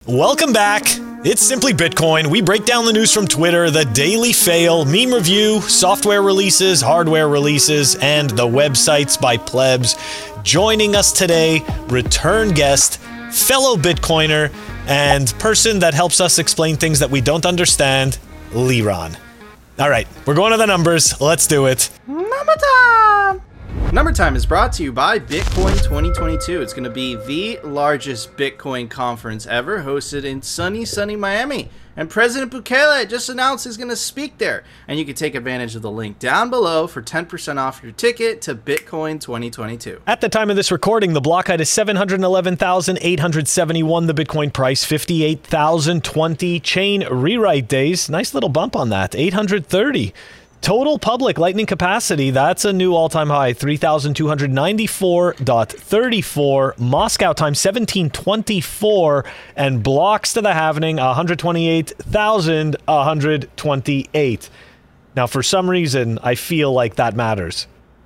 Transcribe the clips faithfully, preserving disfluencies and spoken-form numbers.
Welcome back. It's Simply Bitcoin. We break down the news from Twitter, the daily fail, meme review, software releases, hardware releases, and the websites by plebs. Joining us today, return guest, fellow Bitcoiner, and person that helps us explain things that we don't understand, Liron. All right, we're going to the numbers. Let's do it. Number time! Number Time is brought to you by Bitcoin twenty twenty-two. It's going to be the largest Bitcoin conference ever, hosted in sunny, sunny Miami. And President Bukele just announced he's going to speak there. And you can take advantage of the link down below for ten percent off your ticket to Bitcoin twenty twenty-two. At the time of this recording, the block height is seven hundred eleven thousand eight hundred seventy-one. The Bitcoin price, fifty-eight thousand twenty. Chain rewrite days, nice little bump on that, eight hundred thirty. Total public Lightning capacity, that's a new all-time high, three thousand two hundred ninety-four point three four. Moscow time, seventeen twenty-four. And blocks to the halvening, one hundred twenty-eight thousand one hundred twenty-eight. Now, for some reason, I feel like that matters.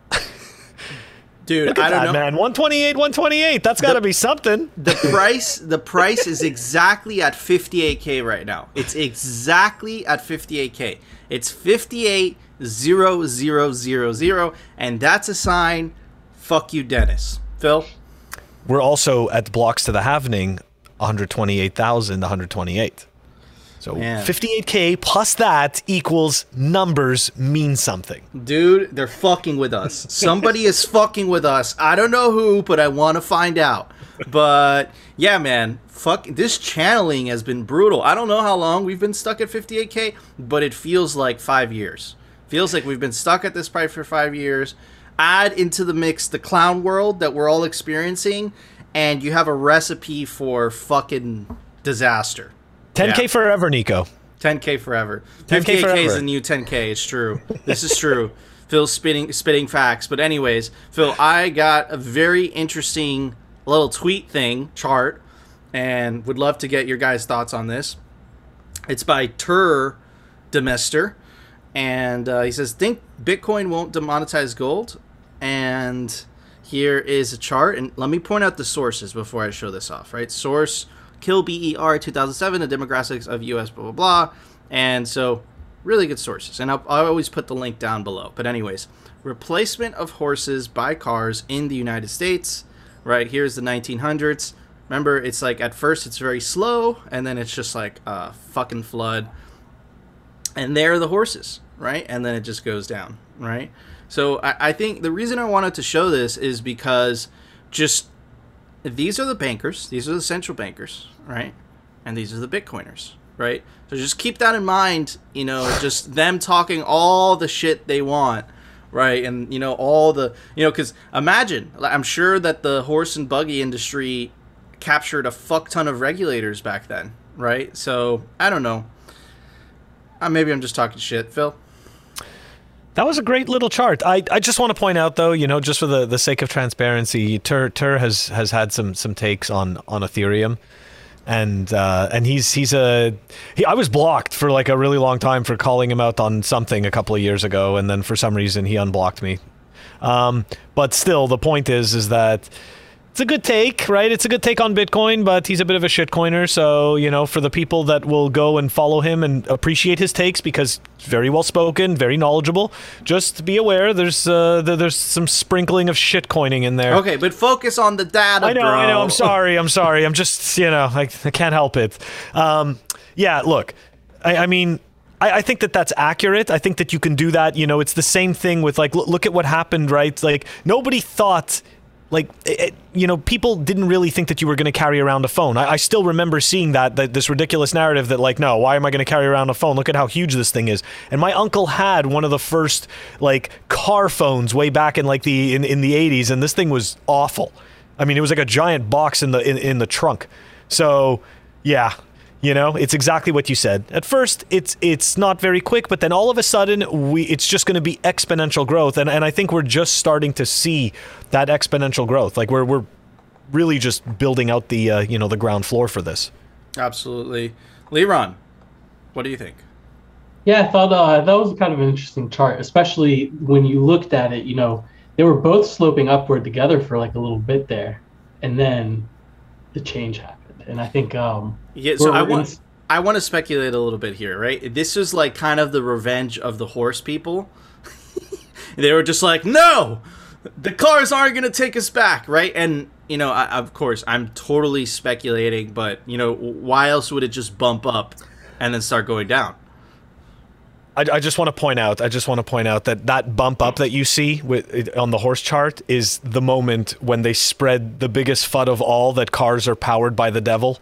Dude, Look at I don't that, know. man. one twenty-eight, one twenty-eight. That's got to be something. The price, the price is exactly at fifty-eight K right now. It's exactly at fifty-eight K. It's fifty-eight thousand, and that's a sign, fuck you, Dennis. Phil? We're also at blocks to the halvening, one hundred twenty-eight thousand one hundred twenty-eight. So Man. fifty-eight K plus that equals numbers mean something. Dude, they're fucking with us. Somebody is fucking with us. I don't know who, but I want to find out. But yeah, man, fuck, this channeling has been brutal. I don't know how long we've been stuck at fifty-eight K, but it feels like five years. Feels like we've been stuck at this price for five years. Add into the mix the clown world that we're all experiencing, and you have a recipe for fucking disaster. ten K Yeah. forever, Nico. ten K forever. ten K fifty-eight K is forever. the new ten K. It's true. This is true. Phil's spitting, spitting facts. But anyways, Phil, I got a very interesting little tweet thing, chart, and would love to get your guys' thoughts on this. It's by Tur Demester, and uh, he says, think Bitcoin won't demonetize gold? And here is a chart, and let me point out the sources before I show this off, right? Source, Kill B E R two thousand seven, the demographics of U S blah, blah, blah. And so, really good sources. And I'll, I'll always put the link down below. But anyways, replacement of horses by cars in the United States. Right, here's the nineteen hundreds. Remember, it's like, at first it's very slow, and then it's just like a fucking flood. And there are the horses, right? And then it just goes down, right? So I, I think the reason I wanted to show this is because just these are the bankers, these are the central bankers, right? And these are the Bitcoiners, right? So just keep that in mind, you know, just them talking all the shit they want, right? And, you know, all the, you know, because imagine, I'm sure that the horse and buggy industry captured a fuck ton of regulators back then, right? So I don't know. Uh, maybe I'm just talking shit, Phil. That was a great little chart. I, I just want to point out, though, you know, just for the, the sake of transparency, Tur Tur has has had some some takes on on Ethereum, and uh, and he's he's a he, I was blocked for like a really long time for calling him out on something a couple of years ago, and then for some reason he unblocked me. Um, but still, the point is is that it's a good take, right? It's a good take on Bitcoin, but he's a bit of a shitcoiner. So, you know, for the people that will go and follow him and appreciate his takes because he's very well spoken, very knowledgeable, just be aware there's uh, there's some sprinkling of shitcoining in there. Okay, but focus on the data, I know, bro. I know. I'm sorry. I'm sorry. I'm just, you know, I, I can't help it. Um, yeah, look, I, I mean, I, I think that that's accurate. I think that you can do that. You know, it's the same thing with like, look, look at what happened, right? Like nobody thought... Like, it, you know, people didn't really think that you were going to carry around a phone. I, I still remember seeing that, that, this ridiculous narrative that, like, no, why am I going to carry around a phone? Look at how huge this thing is. And my uncle had one of the first, like, car phones way back in, like, the in, in the eighties, and this thing was awful. I mean, it was like a giant box in the in, in the trunk. So, yeah. You know, it's exactly what you said. At first, it's it's not very quick, but then all of a sudden, we it's just going to be exponential growth. And and I think we're just starting to see that exponential growth. Like we're we're really just building out the uh, you know the ground floor for this. Absolutely. Liron, what do you think? Yeah, I thought uh, that was kind of an interesting chart, especially when you looked at it. You know, they were both sloping upward together for like a little bit there, and then the change happened. And I think um, Yeah, so We're I in- want I want to speculate a little bit here, right? This is like kind of the revenge of the horse people. They were just like, no, the cars aren't going to take us back, right? And, you know, I, of course, I'm totally speculating, but, you know, why else would it just bump up and then start going down? I, I just want to point out. I just want to point out that that bump up that you see with on the horse chart is the moment when they spread the biggest F U D of all that cars are powered by the devil.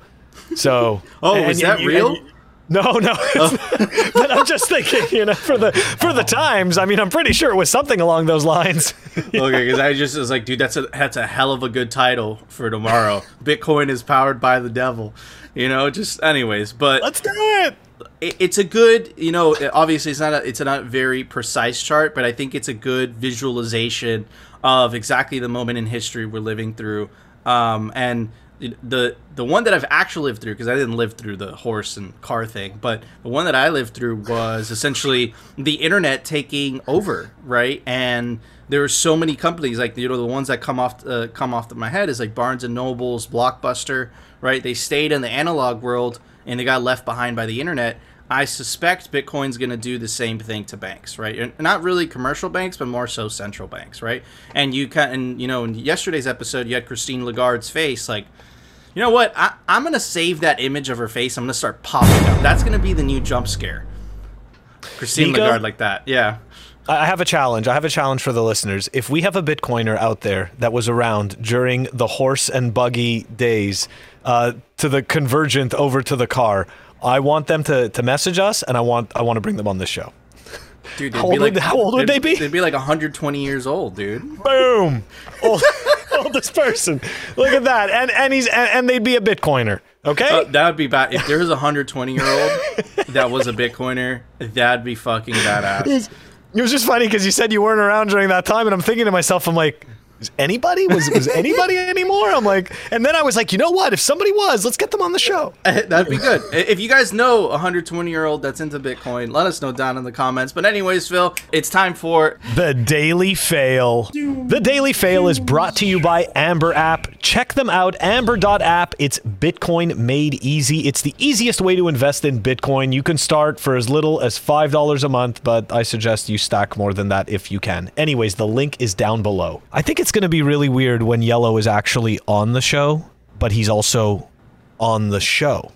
So, oh, and, is that and, real? And, no, no. Oh. But I'm just thinking, you know, for the for the times. I mean, I'm pretty sure it was something along those lines. Okay, because I just was like, dude, that's a that's a hell of a good title for tomorrow. Bitcoin is powered by the devil. You know, just anyways, but let's do it. it. It's a good, you know, obviously it's not a it's a not very precise chart, but I think it's a good visualization of exactly the moment in history we're living through, um, and. The the one that I've actually lived through, because I didn't live through the horse and car thing, but the one that I lived through was essentially the internet taking over, right? And there were so many companies, like, you know, the ones that come off uh, come off of my head is like Barnes and Nobles, Blockbuster, right? They stayed in the analog world and they got left behind by the internet. I suspect Bitcoin's going to do the same thing to banks, right? And not really commercial banks, but more so central banks, right? And you can, and you know, in yesterday's episode, you had Christine Lagarde's face, like. You know what? I, I'm going to save that image of her face. I'm going to start popping up. That's going to be the new jump scare. Christine Nico? Lagarde like that. Yeah. I have a challenge. I have a challenge for the listeners. If we have a Bitcoiner out there that was around during the horse and buggy days uh, to the convergent over to the car, I want them to, to message us, and I want I want to bring them on this show. Dude, how old, like, would, how old would they be? They'd be like one hundred twenty years old, dude. Boom. Old, oldest person. Look at that. And and he's and, and they'd be a Bitcoiner. Okay? Uh, that would be bad. If there was a one hundred twenty year old that was a Bitcoiner, that'd be fucking badass. It was, it was just funny because you said you weren't around during that time, and I'm thinking to myself, I'm like, is anybody? Was was anybody anymore? I'm like, and then I was like, you know what? If somebody was, let's get them on the show. That'd be good. If you guys know a one hundred twenty year old that's into Bitcoin, let us know down in the comments. But anyways, Phil, it's time for the Daily Fail. The Daily Fail is brought to you by Amber App. Check them out, amber dot app. It's Bitcoin made easy. It's the easiest way to invest in Bitcoin. You can start for as little as five dollars a month, but I suggest you stack more than that if you can. Anyways, the link is down below. I think it's going to be really weird when Yellow is actually on the show, but he's also on the show.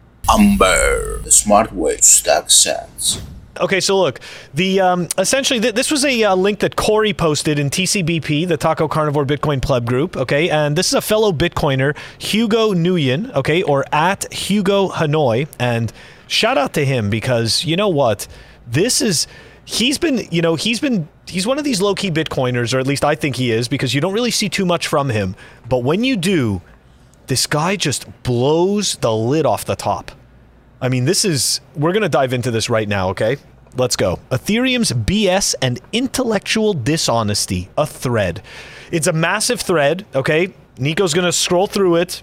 Amber, the smart way to stack sats. Okay, so look, the um, essentially th- this was a uh, link that Corey posted in T C B P, the Taco Carnivore Bitcoin Pleb group. Okay, and this is a fellow Bitcoiner, Hugo Nguyen. Okay, or at Hugo Hanoi, and shout out to him because you know what, this is. He's been, you know, he's been, he's one of these low-key Bitcoiners, or at least I think he is, because you don't really see too much from him. But when you do, this guy just blows the lid off the top. I mean, this is, we're going to dive into this right now, okay? Let's go. Ethereum's B S and intellectual dishonesty, a thread. It's a massive thread, okay? Nico's going to scroll through it.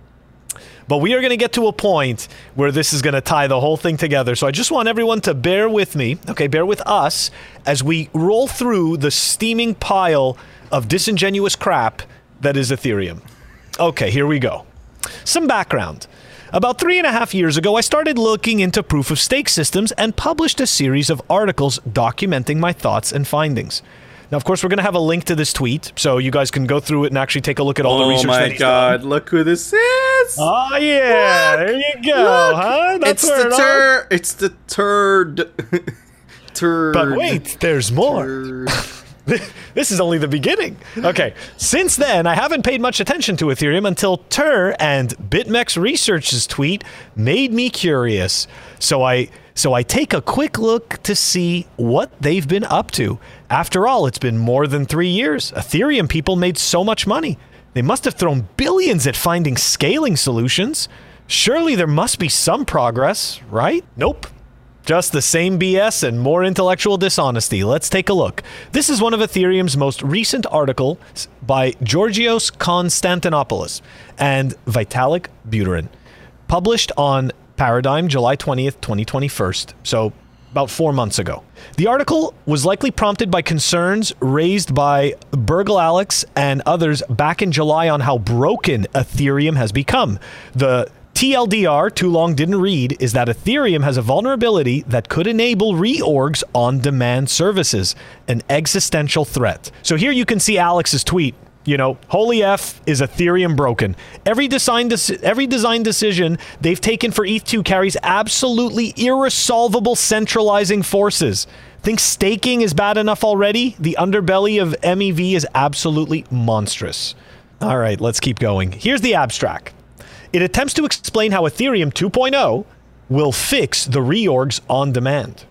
But we are going to get to a point where this is going to tie the whole thing together. So I just want everyone to bear with me, okay, bear with us, as we roll through the steaming pile of disingenuous crap that is Ethereum. Okay, here we go. Some background. About three and a half years ago, I started looking into proof-of-stake systems and published a series of articles documenting my thoughts and findings. Now, of course, we're going to have a link to this tweet, so you guys can go through it and actually take a look at all oh the research that my he's god, done. look who this is! Oh, yeah, Look, there you go, look, huh? That's it's where the it all- tur- It's the turd. turd. But wait, there's more. Turd. This is only the beginning. Okay, since then, I haven't paid much attention to Ethereum until Tur and BitMEX Research's tweet made me curious. So I so I take a quick look to see what they've been up to. After all, it's been more than three years. Ethereum people made so much money. They must have thrown billions at finding scaling solutions. Surely there must be some progress, right? Nope. Just the same B S and more intellectual dishonesty. Let's take a look. This is one of Ethereum's most recent articles by Georgios Konstantinopoulos and Vitalik Buterin, published on Paradigm July twentieth, twenty twenty-one, so about four months ago. The article was likely prompted by concerns raised by Burgle Alex and others back in July on how broken Ethereum has become. The T L D R, too long didn't read, is that Ethereum has a vulnerability that could enable reorgs on demand services, an existential threat. So here you can see Alex's tweet. You know, holy F, is Ethereum broken? Every design deci- every design decision they've taken for E T H two carries absolutely irresolvable centralizing forces. Think staking is bad enough already? The underbelly of M E V is absolutely monstrous. All right, let's keep going. Here's the abstract. It attempts to explain how Ethereum two point oh will fix the reorgs on demand.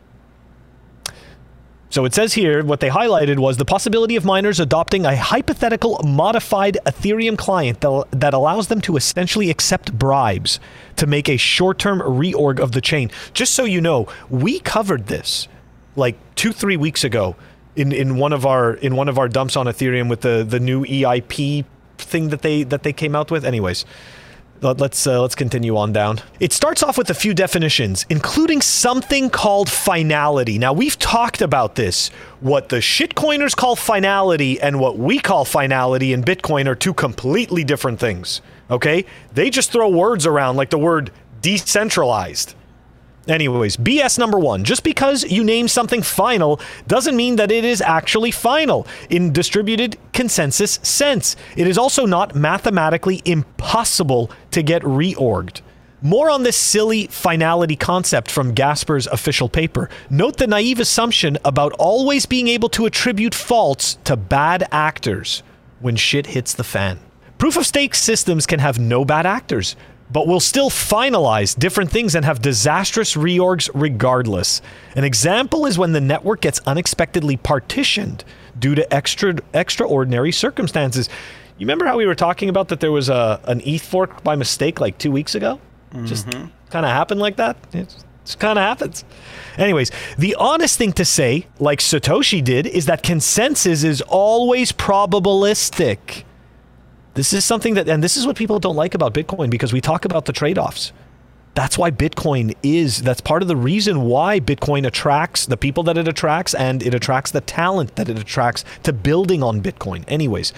So it says here, what they highlighted was the possibility of miners adopting a hypothetical modified Ethereum client that, that allows them to essentially accept bribes to make a short-term reorg of the chain. Just so you know, we covered this like two, three weeks ago in, in one of our in one of our dumps on Ethereum with the, the new E I P thing that they that they came out with. Anyways. Let's uh, let's continue on down. It starts off with a few definitions, including something called finality. Now, we've talked about this. What the shitcoiners call finality and what we call finality in Bitcoin are two completely different things, okay? They just throw words around like the word decentralized. Anyways, B S number one. Just because you name something final doesn't mean that it is actually final in distributed consensus sense. It is also not mathematically impossible to get reorged. More on this silly finality concept from Gasper's official paper. Note the naive assumption about always being able to attribute faults to bad actors when shit hits the fan. Proof-of-stake systems can have no bad actors, but will still finalize different things and have disastrous reorgs regardless. An example is when the network gets unexpectedly partitioned due to extra extraordinary circumstances. You remember how we were talking about that there was a an E T H fork by mistake like two weeks ago? Mm-hmm. Just kind of happened like that? It just kind of happens. Anyways, the honest thing to say, like Satoshi did, is that consensus is always probabilistic. This is something that, and this is what people don't like about Bitcoin because we talk about the trade-offs. That's why Bitcoin is, that's part of the reason why Bitcoin attracts the people that it attracts and it attracts the talent that it attracts to building on Bitcoin. Anyways,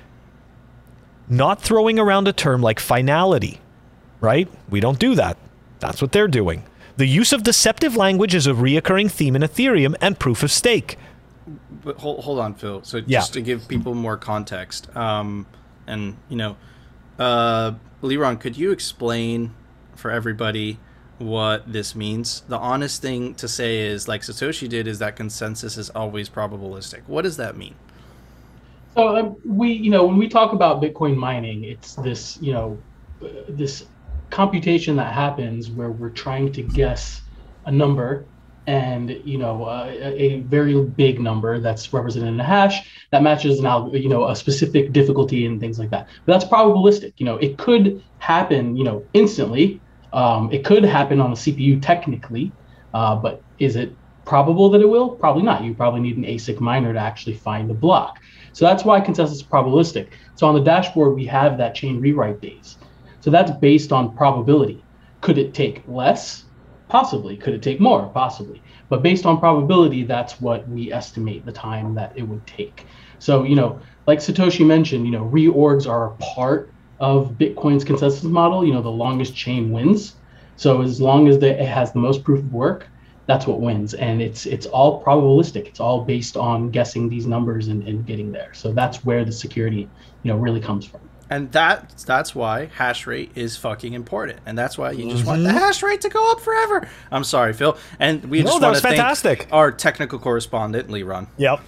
not throwing around a term like finality, right? We don't do that. That's what they're doing. The use of deceptive language is a reoccurring theme in Ethereum and proof of stake. But hold, hold on, Phil. So Yeah. just to give people more context, um, and, you know, uh, Liron, could you explain for everybody what this means? The honest thing to say is, like Satoshi did, is that consensus is always probabilistic. What does that mean? So um, we, you know, when we talk about Bitcoin mining, it's this, you know, uh, this computation that happens where we're trying to guess a number and, you know, uh, a, a very big number that's represented in a hash that matches an alg- you know, a specific difficulty and things like that. But that's probabilistic. You know, it could happen, you know, instantly. Um, it could happen on a C P U technically, uh, but is it probable that it will? Probably not. You probably need an A S I C miner to actually find the block. So that's why consensus is probabilistic. So on the dashboard, we have that chain rewrite days. So that's based on probability. Could it take less? Possibly. Could it take more? Possibly. But based on probability, that's what we estimate the time that it would take. So, you know, like Satoshi mentioned, you know, reorgs are a part of Bitcoin's consensus model. You know, the longest chain wins. So as long as the, it has the most proof of work, that's what wins. And it's it's all probabilistic. It's all based on guessing these numbers and, and getting there. So that's where the security, you know, really comes from. And that that's why hash rate is fucking important. And that's why you just mm-hmm. want the hash rate to go up forever. I'm sorry, Phil. And we no, just that want was to fantastic. thank our technical correspondent, Liron. Yep.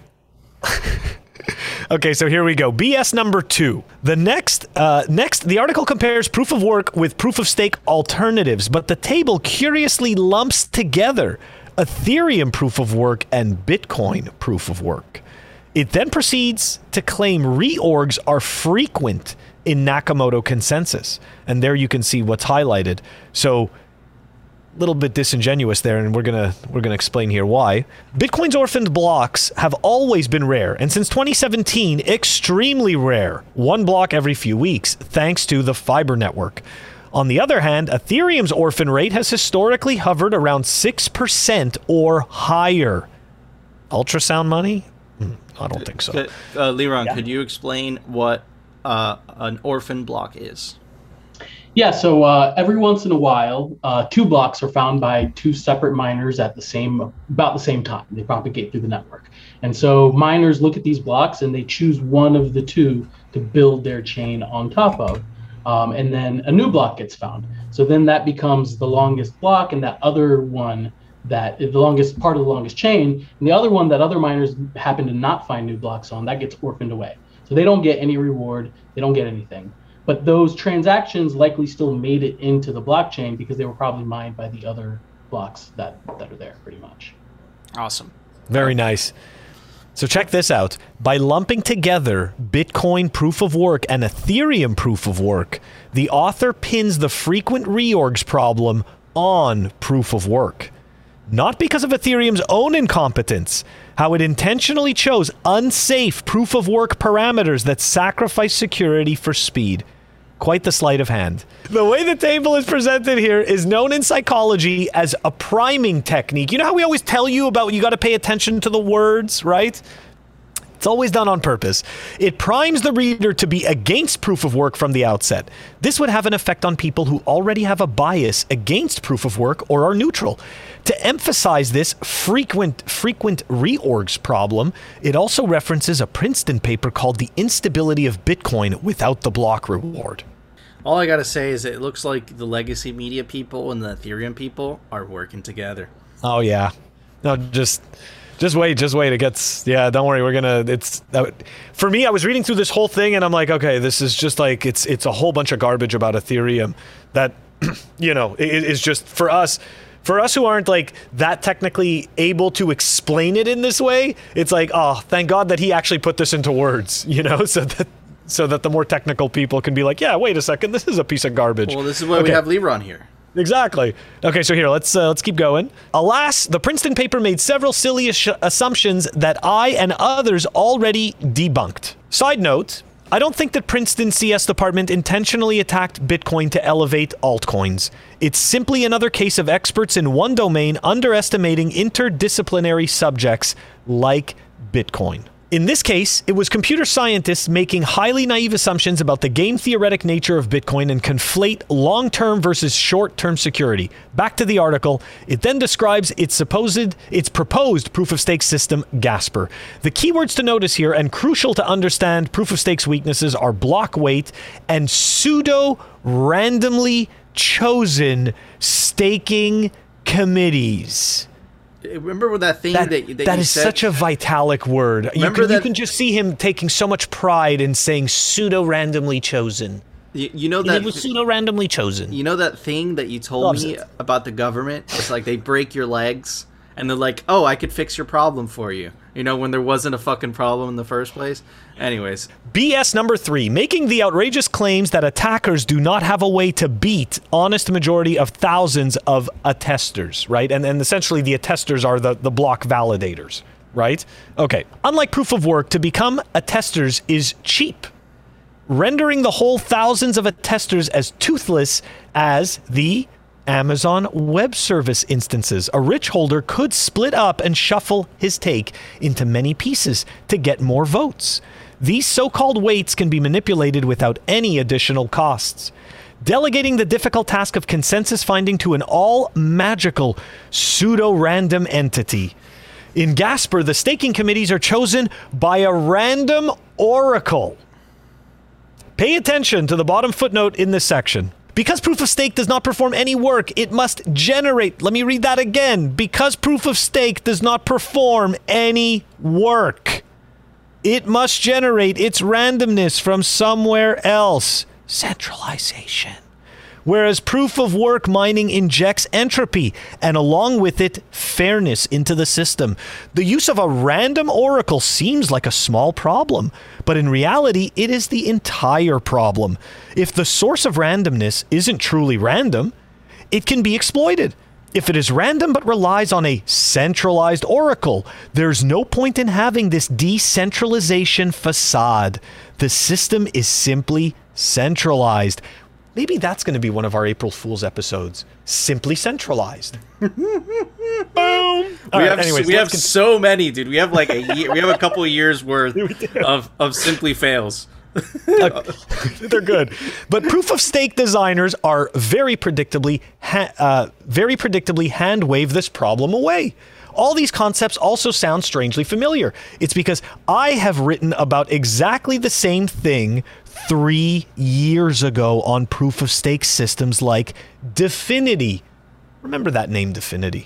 Okay, so here we go. B S number two. The next, uh, next, the article compares proof of work with proof of stake alternatives, but the table curiously lumps together Ethereum proof of work and Bitcoin proof of work. It then proceeds to claim reorgs are frequent in Nakamoto consensus. And there you can see what's highlighted. So a little bit disingenuous there, and we're gonna we're gonna explain here why. Bitcoin's orphaned blocks have always been rare, and since twenty seventeen, extremely rare. One block every few weeks, thanks to the fiber network. On the other hand, Ethereum's orphan rate has historically hovered around six percent or higher. Ultrasound money? I don't think so. Uh, Liron, yeah. could you explain what uh, an orphan block is? Yeah, so uh, every once in a while, uh, two blocks are found by two separate miners at the same, about the same time. They propagate through the network. And so miners look at these blocks and they choose one of the two to build their chain on top of. Um, and then a new block gets found. So then that becomes the longest block, and that other one that is the longest part of the longest chain, and the other one that other miners happen to not find new blocks on, that gets orphaned away. So they don't get any reward, they don't get anything. But those transactions likely still made it into the blockchain because they were probably mined by the other blocks that, that are there, pretty much. Awesome. Very nice. So check this out. By lumping together Bitcoin proof of work and Ethereum proof of work, the author pins the frequent reorgs problem on proof of work. Not because of Ethereum's own incompetence, how it intentionally chose unsafe proof of work parameters that sacrifice security for speed. Quite the sleight of hand. The way the table is presented here is known in psychology as a priming technique. You know how we always tell you about you got to pay attention to the words, right? It's always done on purpose. It primes the reader to be against proof of work from the outset. This would have an effect on people who already have a bias against proof of work or are neutral. To emphasize this frequent frequent reorgs problem, it also references a Princeton paper called The Instability of Bitcoin Without the Block Reward. All I gotta say is it looks like the legacy media people and the Ethereum people are working together. Oh yeah. No, just just wait, just wait. It gets, yeah, don't worry. We're gonna, it's, uh, for me, I was reading through this whole thing and I'm like, okay, this is just like, it's it's a whole bunch of garbage about Ethereum that, you know, it is just, for us, for us who aren't like that technically able to explain it in this way, it's like, oh, thank God that he actually put this into words, you know, so that so that the more technical people can be like, yeah, wait a second, this is a piece of garbage. Well, this is why okay. we have Lebron here. Exactly. Okay, so here, let's uh, let's keep going. Alas, the Princeton paper made several silly ass- assumptions that I and others already debunked. Side note, I don't think that Princeton C S department intentionally attacked Bitcoin to elevate altcoins. It's simply another case of experts in one domain underestimating interdisciplinary subjects like Bitcoin. In this case, it was computer scientists making highly naive assumptions about the game theoretic nature of Bitcoin and conflate long-term versus short-term security. Back to the article, it then describes its supposed, its proposed proof-of-stake system, Gasper. The keywords to notice here, and crucial to understand proof-of-stake's weaknesses, are block weight and pseudo-randomly chosen staking committees. Remember that thing That, that, that, that you is said? such a vitalic word. You Remember can, you that- can just see him taking so much pride in saying pseudo-randomly chosen. You, you know It that was pseudo-randomly chosen. you know that thing that you told Loves me it. about the government? It's like they break your legs and they're like, "Oh, I could fix your problem for you." You know, when there wasn't a fucking problem in the first place. Anyways, B S number three, making the outrageous claims that attackers do not have a way to beat honest majority of thousands of attesters, right? And, and essentially the attesters are the, the block validators, right? Okay. Unlike proof of work, to become attesters is cheap, rendering the whole thousands of attesters as toothless as the Amazon Web Service instances. A rich holder could split up and shuffle his take into many pieces to get more votes. These so-called weights can be manipulated without any additional costs, delegating the difficult task of consensus finding to an all-magical, pseudo-random entity. In Gasper, the staking committees are chosen by a random oracle. Pay attention to the bottom footnote in this section. Because proof of stake does not perform any work, it must generate. Let me read that again. Because proof of stake does not perform any work, it must generate its randomness from somewhere else. Centralization. Whereas proof of work mining injects entropy and along with it, fairness into the system. The use of a random oracle seems like a small problem, but in reality, it is the entire problem. If the source of randomness isn't truly random, it can be exploited. If it is random but relies on a centralized oracle, there's no point in having this decentralization facade. The system is simply centralized. Maybe that's going to be one of our April Fool's episodes. Simply centralized. Boom. All we right, have anyways, we have let's so many, dude. We have like a year. We have a couple of years worth of of simply fails. Uh, they're good. But proof of stake designers are very predictably, ha- uh, very predictably hand wave this problem away. All these concepts also sound strangely familiar. It's because I have written about exactly the same thing three years ago on proof of stake systems like Dfinity. Remember that name, Dfinity.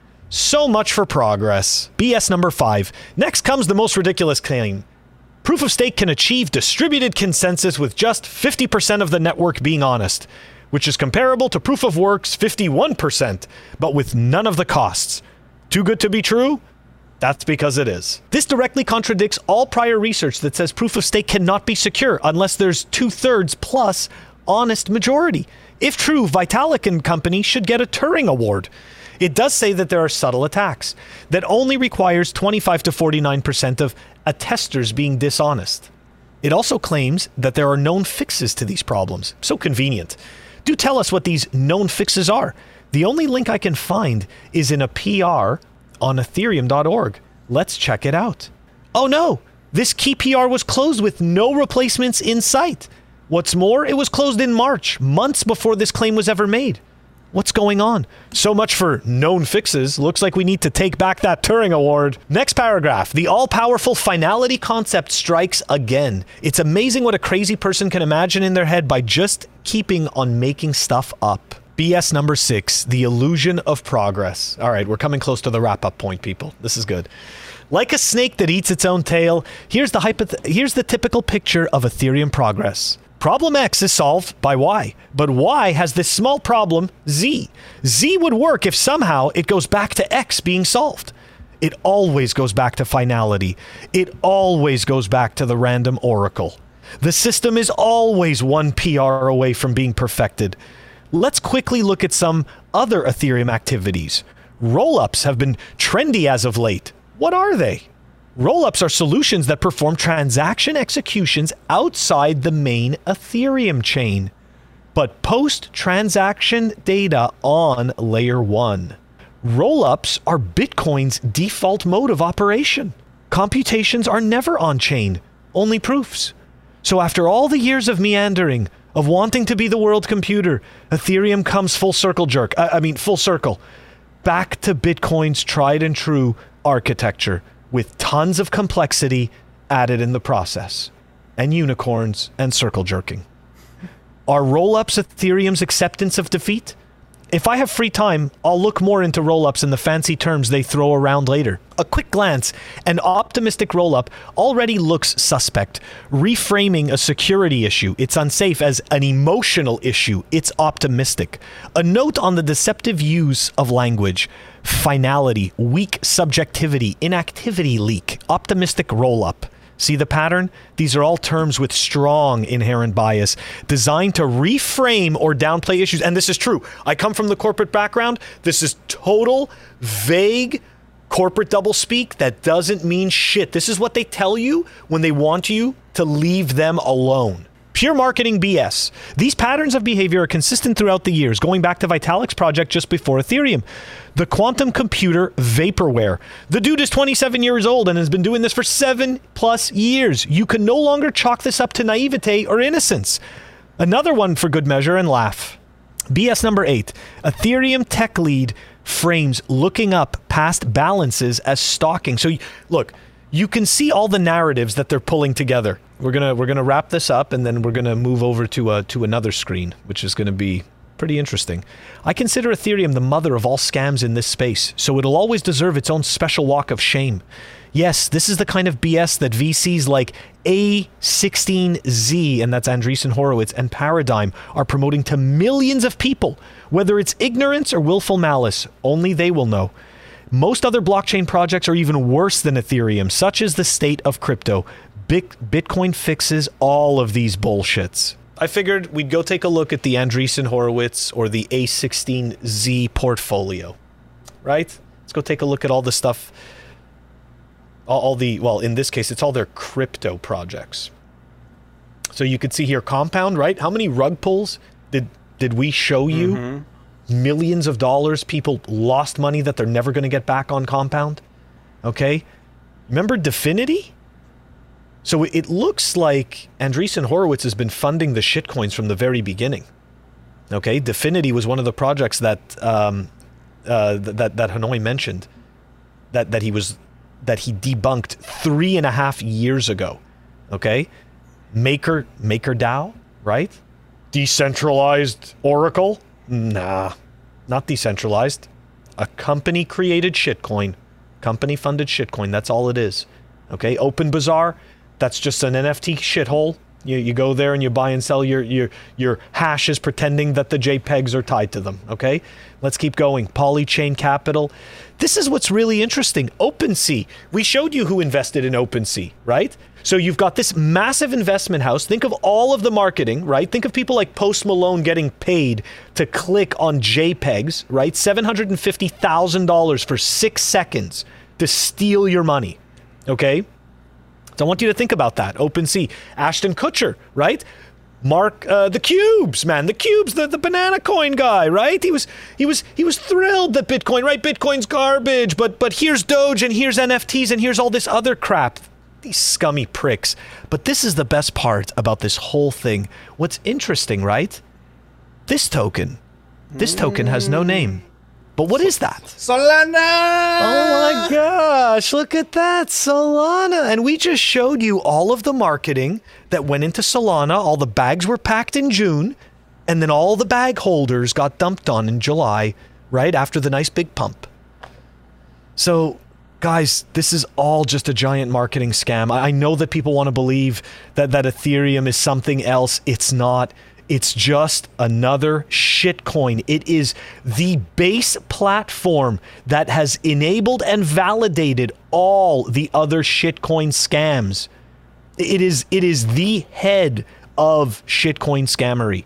So much for progress. B S number five. Next comes the most ridiculous claim. Proof of stake can achieve distributed consensus with just fifty percent of the network being honest, which is comparable to proof of work's fifty-one percent, but with none of the costs. Too good to be true? That's because it is. This directly contradicts all prior research that says proof of stake cannot be secure unless there's two-thirds plus honest majority. If true, Vitalik and company should get a Turing Award. It does say that there are subtle attacks that only requires twenty-five to forty-nine percent of attesters being dishonest. It also claims that there are known fixes to these problems. So convenient. Do tell us what these known fixes are. The only link I can find is in a P R on ethereum dot org. Let's check it out. Oh no, this key P R was closed with no replacements in sight. What's more, it was closed in March, months before this claim was ever made. What's going on? So much for known fixes. Looks like we need to take back that Turing Award. Next paragraph. The all-powerful finality concept strikes again. It's amazing what a crazy person can imagine in their head by just keeping on making stuff up. B S number six, the illusion of progress. All right, we're coming close to the wrap-up point, people. This is good. Like a snake that eats its own tail, here's the hypoth- here's the typical picture of Ethereum progress. Problem X is solved by Y, but Y has this small problem, Z. Z would work if somehow it goes back to X being solved. It always goes back to finality. It always goes back to the random oracle. The system is always one P R away from being perfected. Let's quickly look at some other Ethereum activities. Rollups have been trendy as of late. What are they? Rollups are solutions that perform transaction executions outside the main Ethereum chain, but post transaction data on layer one. Rollups are Bitcoin's default mode of operation. Computations are never on chain, only proofs. So after all the years of meandering, of wanting to be the world computer, Ethereum comes full circle jerk. I, I mean, full circle. Back to Bitcoin's tried and true architecture, with tons of complexity added in the process, and unicorns and circle jerking. Are rollups Ethereum's acceptance of defeat? If I have free time, I'll look more into rollups and the fancy terms they throw around later. A quick glance, an optimistic rollup already looks suspect. Reframing a security issue, it's unsafe, as an emotional issue, it's optimistic. A note on the deceptive use of language. Finality, weak subjectivity, inactivity leak, optimistic rollup. See the pattern? These are all terms with strong inherent bias, designed to reframe or downplay issues. And this is true. I come from the corporate background. This is total, vague corporate doublespeak that doesn't mean shit. This is what they tell you when they want you to leave them alone. Pure marketing B S. These patterns of behavior are consistent throughout the years, going back to Vitalik's project just before Ethereum. The quantum computer vaporware. The dude is twenty-seven years old and has been doing this for seven plus years. You can no longer chalk this up to naivete or innocence. Another one for good measure and laugh. B S number eight. Ethereum tech lead frames looking up past balances as stalking. So look, you can see all the narratives that they're pulling together. We're gonna we're gonna wrap this up, and then we're gonna move over to uh, to another screen, which is gonna be pretty interesting. I consider Ethereum the mother of all scams in this space, so it'll always deserve its own special walk of shame. Yes, this is the kind of B S that V Cs like A sixteen Z, and that's Andreessen Horowitz, and Paradigm are promoting to millions of people. Whether it's ignorance or willful malice, only they will know. Most other blockchain projects are even worse than Ethereum, such as the state of crypto. Bitcoin fixes all of these bullshits. I figured we'd go take a look at the Andreessen Horowitz or the A sixteen Z portfolio, right? Let's go take a look at all the stuff, all, all the, well, in this case, it's all their crypto projects. So you could see here, Compound, right? How many rug pulls did, did we show you? Mm-hmm. Millions of dollars, people lost money that they're never going to get back on Compound. Okay? Remember Dfinity? So it looks like Andreessen Horowitz has been funding the shitcoins from the very beginning. Okay, Dfinity was one of the projects that um, uh, that that Hanoi mentioned that that he was that he debunked three and a half years ago. Okay, Maker MakerDAO, right? Decentralized Oracle? Nah, not decentralized. A company created shitcoin, company funded shitcoin. That's all it is. Okay, OpenBazaar. That's just an N F T shithole. You you go there and you buy and sell your your your hashes, pretending that the JPEGs are tied to them. Okay, let's keep going. Polychain Capital. This is what's really interesting. OpenSea. We showed you who invested in OpenSea, right? So you've got this massive investment house. Think of all of the marketing, right? Think of people like Post Malone getting paid to click on JPEGs, right? seven hundred fifty thousand dollars for six seconds to steal your money. Okay. So I want you to think about that. OpenSea, Ashton Kutcher, right? Mark, uh, the Cubes, man, the Cubes, the, the banana coin guy, right? He was he was he was thrilled that Bitcoin, right? Bitcoin's garbage, but but here's Doge and here's N F Ts and here's all this other crap. These scummy pricks. But this is the best part about this whole thing. What's interesting, right? This token, this token has no name. But what is that? Solana! Oh my gosh, look at that, Solana. And we just showed you all of the marketing that went into Solana. All the bags were packed in June, and then all the bag holders got dumped on in July, right after the nice big pump. So, guys, this is all just a giant marketing scam. I know that people want to believe that, that Ethereum is something else. It's not. It's just another shitcoin. It is the base platform that has enabled and validated all the other shitcoin scams. It is it is the head of shitcoin scammery.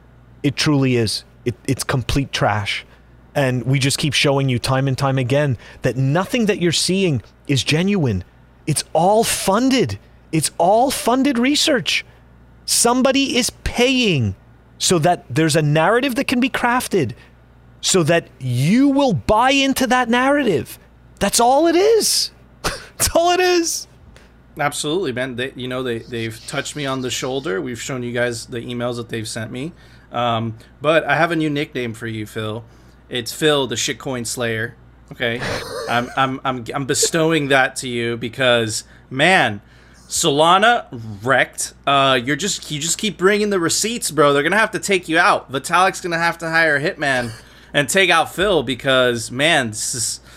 It truly is. It, it's complete trash. And we just keep showing you time and time again that nothing that you're seeing is genuine. It's all funded. It's all funded research. Somebody is paying so that there's a narrative that can be crafted so that you will buy into that narrative. That's all it is. That's all it is. Absolutely, man. They, you know, they, they've touched me on the shoulder. We've shown you guys the emails that they've sent me. Um, but I have a new nickname for you, Phil. It's Phil, the Shitcoin Slayer. Okay? I'm, I'm, I'm, I'm bestowing that to you because, man, Solana wrecked. Uh, you're just you just keep bringing the receipts, bro. They're gonna have to take you out. Vitalik's gonna have to hire a hitman and take out Phil because, man, this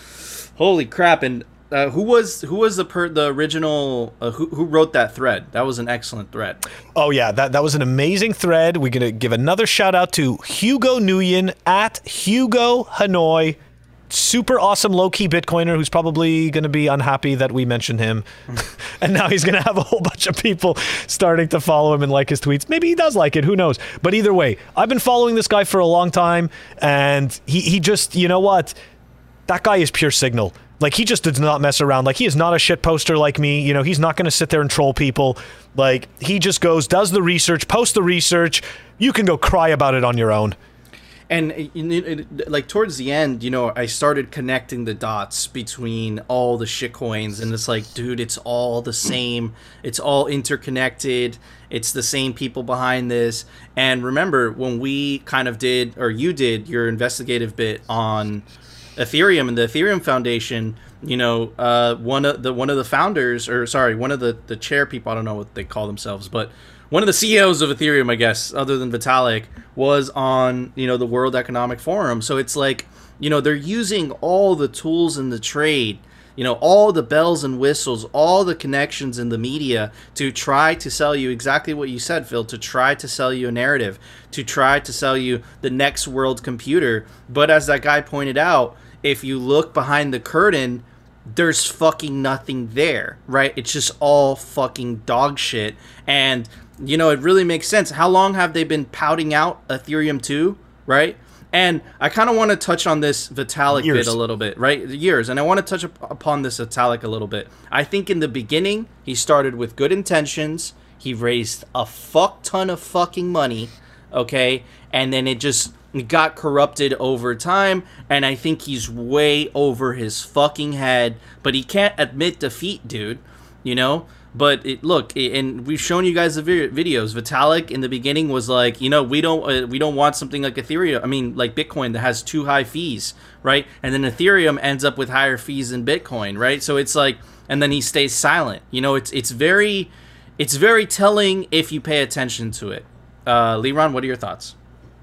is holy crap. And uh, who was who was the per, the original uh, who who wrote that thread? That was an excellent thread. Oh yeah, that that was an amazing thread. We're gonna give another shout out to Hugo Nguyen at Hugo Hanoi. Super awesome low-key Bitcoiner who's probably going to be unhappy that we mentioned him. And now he's going to have a whole bunch of people starting to follow him and like his tweets. Maybe he does like it. Who knows? But either way, I've been following this guy for a long time. And he, he just, you know what? That guy is pure signal. Like, he just does not mess around. Like, he is not a shit poster like me. You know, he's not going to sit there and troll people. Like, he just goes, does the research, posts the research. You can go cry about it on your own. And it, it, like towards the end, you know, I started connecting the dots between all the shitcoins, and it's like, dude, it's all the same. It's all interconnected. It's the same people behind this. And remember, when we kind of did, or you did, your investigative bit on Ethereum and the Ethereum Foundation, you know, uh, one of the one of the founders, or sorry, one of the the chair people, I don't know what they call themselves, but one of the C E Os of Ethereum, I guess, other than Vitalik, was on, you know, the World Economic Forum. So it's like, you know, they're using all the tools in the trade, you know, all the bells and whistles, all the connections in the media to try to sell you exactly what you said, Phil, to try to sell you a narrative, to try to sell you the next world computer. But as that guy pointed out, if you look behind the curtain, there's fucking nothing there, right? It's just all fucking dog shit. And you know, it really makes sense. How long have they been pouting out Ethereum two, right? And I kind of want to touch on this Vitalik Years. bit a little bit, right? Years. And I want to touch up upon this Vitalik a little bit. I think in the beginning, he started with good intentions. He raised a fuck ton of fucking money, okay? And then it just got corrupted over time. And I think he's way over his fucking head. But he can't admit defeat, dude. You know? But it, look, it, and we've shown you guys the vi- videos. Vitalik in the beginning was like, you know, we don't uh, we don't want something like Ethereum. I mean, like Bitcoin that has too high fees, right? And then Ethereum ends up with higher fees than Bitcoin, right? So it's like, and then he stays silent. You know, it's it's very it's very telling if you pay attention to it. Uh, Liron, what are your thoughts?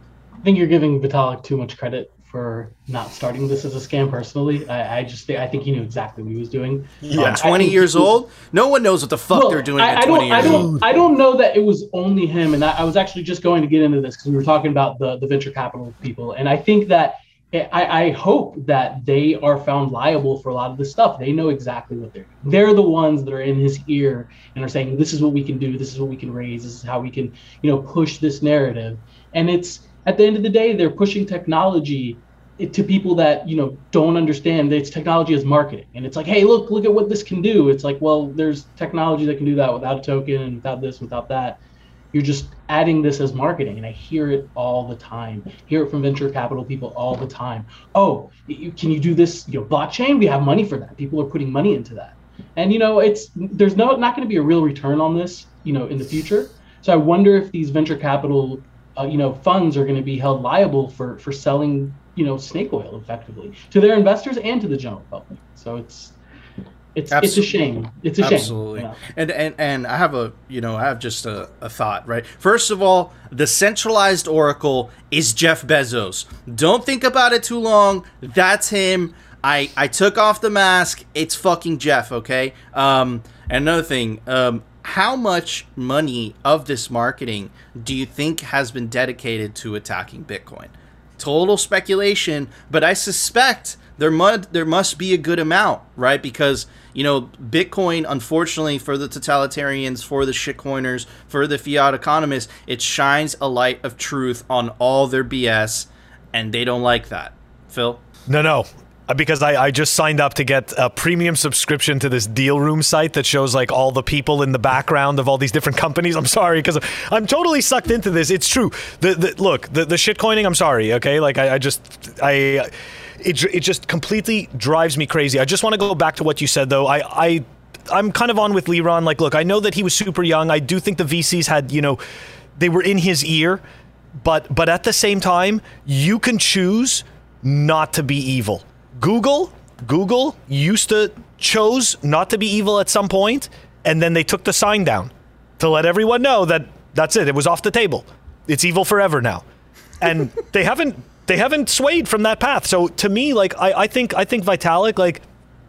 I think you're giving Vitalik too much credit for not starting this as a scam. Personally, I, I just think, I think he knew exactly what he was doing. Yeah, um, twenty years he, old. No one knows what the fuck well, they're doing I, at twenty I years I don't, old. I don't know that it was only him, and I, I was actually just going to get into this because we were talking about the the venture capital people, and I think that I, I hope that they are found liable for a lot of this stuff. They know exactly what they're doing. They're the ones that are in his ear and are saying, "This is what we can do. This is what we can raise. This is how we can, you know, push this narrative." And it's at the end of the day, they're pushing technology to people that, you know, don't understand that it's technology as marketing. And it's like, hey, look, look at what this can do. It's like, well, there's technology that can do that without a token and without this, without that. You're just adding this as marketing. And I hear it all the time. Hear it from venture capital people all the time. Oh, you, can you do this, you know, blockchain? We have money for that. People are putting money into that. And, you know, it's there's no not going to be a real return on this, you know, in the future. So I wonder if these venture capital, uh, you know, funds are going to be held liable for for selling, you know, snake oil effectively to their investors and to the general public. So it's it's Absolutely. it's a shame. It's a shame. Absolutely. Yeah. And and and I have a you know I have just a, a thought, right? First of all, the centralized oracle is Jeff Bezos. Don't think about it too long. That's him. I I took off the mask. It's fucking Jeff. Okay. Um. And another thing. Um. How much money of this marketing do you think has been dedicated to attacking Bitcoin? Total speculation, but I suspect there must there must be a good amount, right? Because, you know, Bitcoin, unfortunately, for the totalitarians, for the shitcoiners, for the fiat economists, it shines a light of truth on all their B S, and they don't like that. Phil? No, no. Because I, I just signed up to get a premium subscription to this Deal Room site that shows like all the people in the background of all these different companies. I'm sorry, because I'm totally sucked into this. It's true. The, the look, the, the shit coining, I'm sorry, okay? Like I, I just, I, it, it just completely drives me crazy. I just want to go back to what you said though. I, I, I'm kind of on with Liron. Like, look, I know that he was super young. I do think the V Cs had, you know, they were in his ear, but, but at the same time, you can choose not to be evil. Google, Google used to chose not to be evil at some point, and then they took the sign down to let everyone know that that's it. It was off the table. It's evil forever now, and they haven't they haven't swayed from that path. So to me, like I, I think I think Vitalik, like,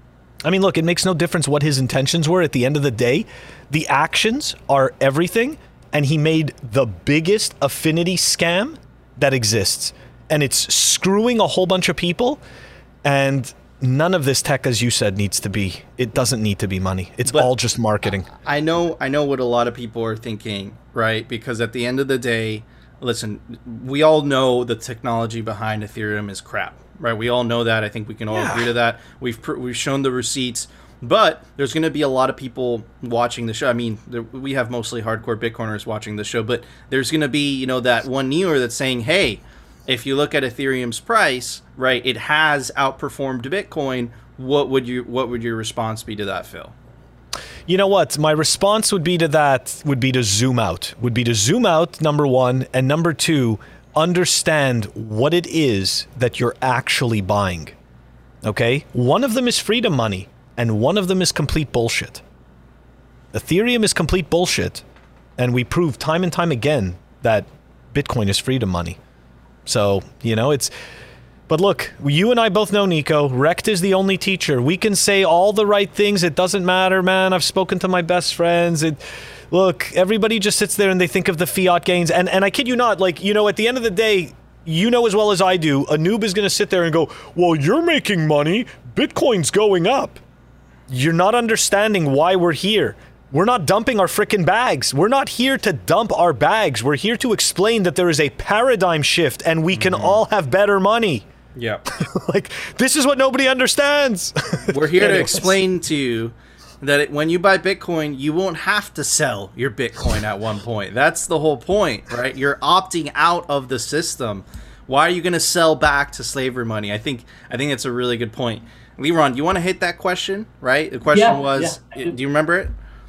I mean, look, it makes no difference what his intentions were. At the end of the day, the actions are everything, and he made the biggest affinity scam that exists, and it's screwing a whole bunch of people. And none of this tech, as you said, needs to be, it doesn't need to be money. It's but all just marketing. I know, I know what a lot of people are thinking, right? Because at the end of the day, listen, we all know the technology behind Ethereum is crap, right? We all know that. I think we can all yeah. agree to that. We've pr- we've shown the receipts, but there's going to be a lot of people watching the show. I mean, there, we have mostly hardcore Bitcoiners watching the show, but there's going to be, you know, that one newer that's saying, hey, if you look at Ethereum's price, right, it has outperformed Bitcoin. What would you what would your response be to that, Phil? You know what? My response would be to that would be to zoom out. Would be to zoom out, number one, and number two, understand what it is that you're actually buying. Okay? One of them is freedom money, and one of them is complete bullshit. Ethereum is complete bullshit, and we prove time and time again that Bitcoin is freedom money. So, you know, it's... But look, you and I both know, Nico, Rekt is the only teacher. We can say all the right things. It doesn't matter, man. I've spoken to my best friends. It, look, everybody just sits there and they think of the fiat gains. And, and I kid you not, like, you know, at the end of the day, you know as well as I do, a noob is going to sit there and go, well, you're making money. Bitcoin's going up. You're not understanding why we're here. We're not dumping our frickin' bags. We're not here to dump our bags. We're here to explain that there is a paradigm shift and we can mm-hmm. all have better money. Yeah. Like, this is what nobody understands. We're here to explain to you that it, when you buy Bitcoin, you won't have to sell your Bitcoin at one point. That's the whole point, right? You're opting out of the system. Why are you going to sell back to slavery money? I think I think that's a really good point. Liron, you want to hit that question, right? The question yeah, was, yeah. do you remember it? Yeah.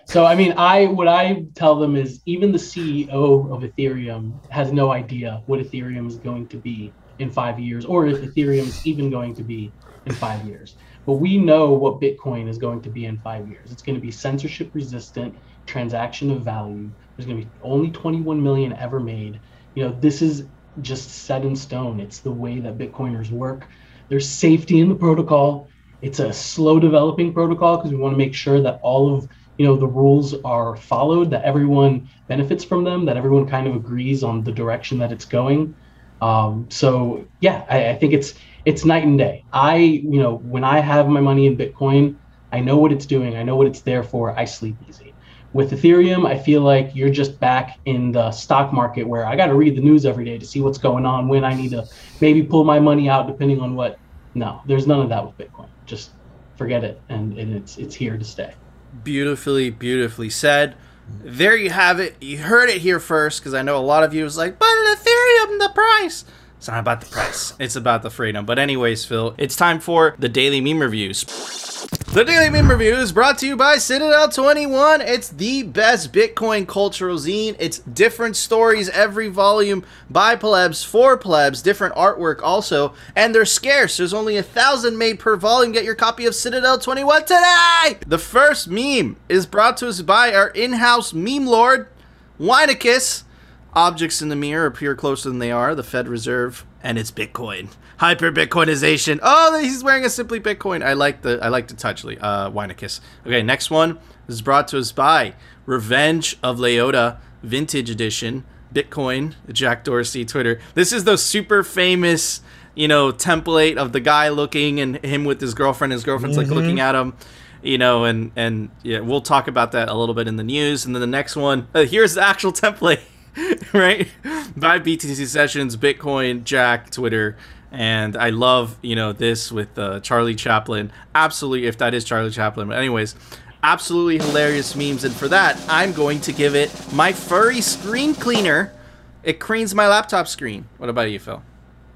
So I mean, I what I tell them is even the C E O of Ethereum has no idea what Ethereum is going to be in five years, or if Ethereum is even going to be in five years. But we know what Bitcoin is going to be in five years. It's going to be censorship resistant, transaction of value. There's going to be only twenty-one million ever made. You know, this is just set in stone. It's the way that Bitcoiners work. There's safety in the protocol. It's a slow developing protocol because we want to make sure that all of you know the rules are followed, that everyone benefits from them, that everyone kind of agrees on the direction that it's going. Um, so yeah, I, I think it's it's night and day. I you know when I have my money in Bitcoin, I know what it's doing. I know what it's there for. I sleep easy. With Ethereum, I feel like you're just back in the stock market where I got to read the news every day to see what's going on, when I need to maybe pull my money out depending on what. No, there's none of that with Bitcoin. Just forget it, and, and it's it's here to stay. Beautifully, beautifully said. There you have it. You heard it here first, because I know a lot of you was like, but Ethereum, the price. It's not about the price. It's about the freedom. But anyways, Phil, it's time for the Daily Meme Reviews. The Daily Meme Review is brought to you by Citadel twenty-one. It's the best Bitcoin cultural zine. It's different stories every volume by plebs, for plebs, different artwork also, and they're scarce. There's only a thousand made per volume. Get your copy of Citadel twenty-one today! The first meme is brought to us by our in-house meme lord, Winekiss. Objects in the mirror appear closer than they are. The Fed Reserve, and it's Bitcoin. Hyper Bitcoinization. Oh, he's wearing a Simply Bitcoin. I like the I like the touch, uh, Winekiss. Okay, next one is brought to us by Revenge of Leota Vintage Edition. Bitcoin, Jack Dorsey, Twitter. This is the super famous, you know, template of the guy looking and him with his girlfriend. His girlfriend's mm-hmm. like looking at him. You know, and and yeah, we'll talk about that a little bit in the news. And then the next one, uh, here's the actual template. Right, by B T C Sessions, Bitcoin, Jack, Twitter, and I love you know this with uh, Charlie Chaplin. Absolutely, if that is Charlie Chaplin. But anyways, absolutely hilarious memes, and for that, I'm going to give it my furry screen cleaner. It cleans my laptop screen. What about you, Phil?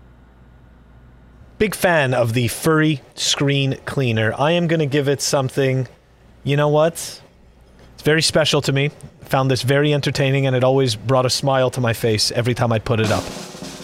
Big fan of the furry screen cleaner. I am going to give it something. You know what? It's very special to me. Found this very entertaining, and it always brought a smile to my face every time I put it up.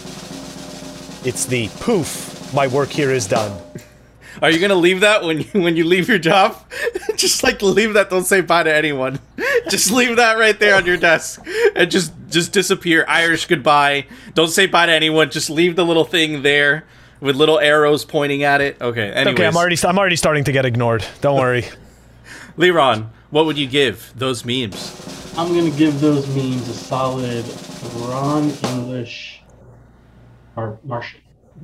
It's the poof, my work here is done. Are you gonna leave that when you when you leave your job? Just like leave that. Don't say bye to anyone. Just leave that right there on your desk and just just disappear. Irish goodbye. Don't say bye to anyone. Just leave the little thing there with little arrows pointing at it. Okay. Anyways. Okay, I'm already I'm already starting to get ignored. Don't worry. Liron, what would you give those memes? I'm going to give those memes a solid Ron English or Martian.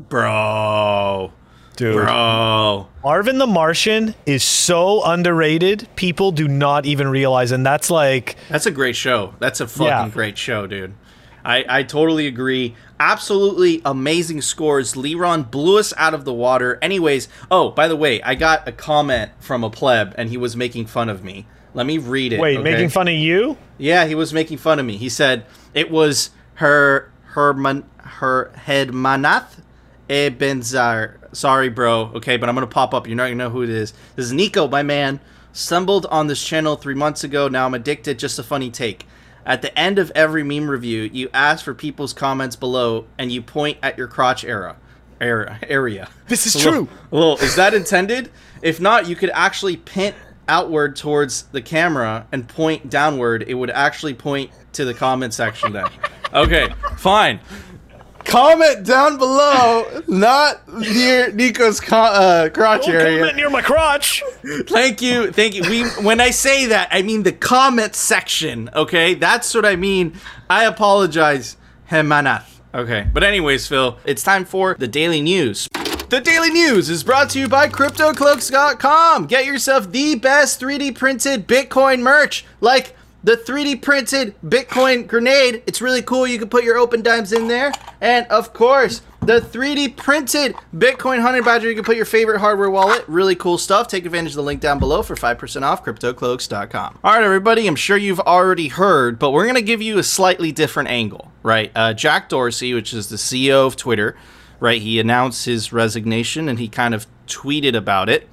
Bro. Dude. Bro. Marvin the Martian is so underrated. People do not even realize, and that's like... That's a great show. That's a fucking yeah. great show, dude. I, I totally agree. Absolutely amazing scores. Liron blew us out of the water. Anyways, oh, by the way, I got a comment from a pleb, and he was making fun of me. Let me read it. Wait, okay? making fun of you? Yeah, he was making fun of me. He said it was her her man, her head manath e benzar. Sorry, bro. Okay, but I'm gonna pop up. You're not gonna know who it is. This is Nico, my man. Stumbled on this channel three months ago. Now I'm addicted. Just a funny take. At the end of every meme review, you ask for people's comments below, and you point at your crotch era. Area. area. This is a true. Little, little, is that intended? If not, you could actually pin outward towards the camera and point downward. It would actually point to the comment section then. Okay, fine. Comment down below, not near Nico's co uh, crotch Don't area. Comment near my crotch. Thank you, thank you. We when I say that, I mean the comment section. Okay, that's what I mean. I apologize, Hemanath. Okay, but anyways, Phil, it's time for the daily news. The Daily News is brought to you by Crypto Cloaks dot com. Get yourself the best three D printed Bitcoin merch, like the three D printed Bitcoin grenade. It's really cool. You can put your open dimes in there. And of course, the three D printed Bitcoin Honey Badger. You can put your favorite hardware wallet. Really cool stuff. Take advantage of the link down below for five percent off Crypto Cloaks dot com. All right, everybody. I'm sure you've already heard, but we're going to give you a slightly different angle, right? Uh, Jack Dorsey, which is the C E O of Twitter, right? He announced his resignation and he kind of tweeted about it.